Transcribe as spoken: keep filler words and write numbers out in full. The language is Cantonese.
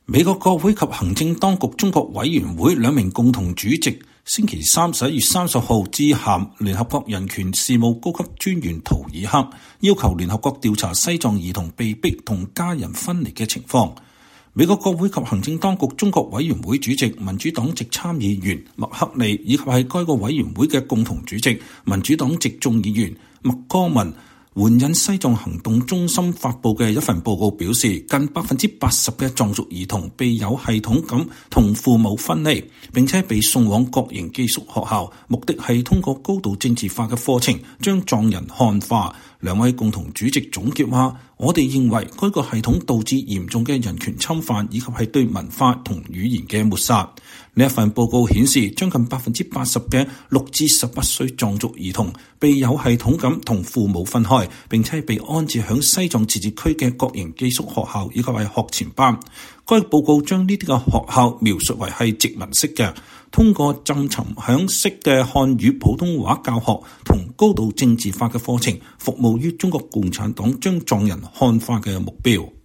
美國國會及行政當局中國委員會兩名共同主席星期三十一月三十號致函聯合國人權事務高級專員圖爾克，要求聯合國調查西藏兒童被逼同家人分離嘅情況。美國國會及行政當局中國委員會主席民主黨籍參議員麥克利，以及係該個委員會嘅共同主席民主黨籍眾議員麥戈文，援引西藏行動中心發布嘅一份報告表示，近百分之八十嘅藏族兒童被有系統咁同父母分離，並且被送往國營寄宿學校，目的係通過高度政治化嘅課程將藏人漢化。兩位共同主席總結話：我哋認為該個系統導致嚴重嘅人權侵犯，以及係對文化同語言嘅抹殺。呢一份報告顯示，將近百分之八十嘅六至十八歲藏族兒童被有系統咁同父母分開，並且被安置響西藏自治區嘅國營寄宿學校，以及係學前班。該報告將呢啲嘅學校描述為係殖民式嘅，通過浸沉響式嘅漢語普通話教學同高度政治化嘅課程，服務於中國共產黨將藏人漢化嘅目標。